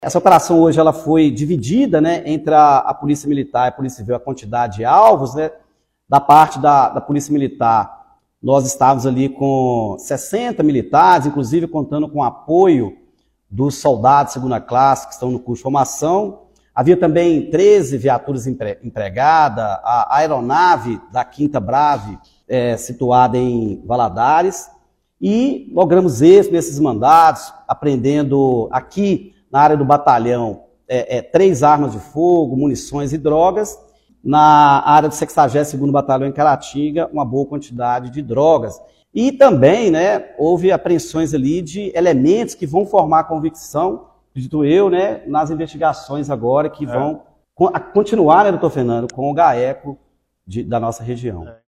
Essa operação hoje ela foi dividida, né, entre a Polícia Militar e a Polícia Civil, a quantidade de alvos, né. Da parte da Polícia Militar, nós estávamos ali com 60 militares, inclusive contando com o apoio dos soldados de segunda classe que estão no curso de formação. Havia também 13 viaturas empregadas, a aeronave da 5ª Brave, situada em Valadares, e logramos êxito nesses mandados, apreendendo aqui na área do batalhão 3 armas de fogo, munições e drogas. Na área do 62º Batalhão em Caratinga, uma boa quantidade de drogas. E também, né, houve apreensões ali de elementos que vão formar convicção, acredito eu, né, nas investigações agora que vão continuar, né, doutor Fernando, com o GAECO da nossa região.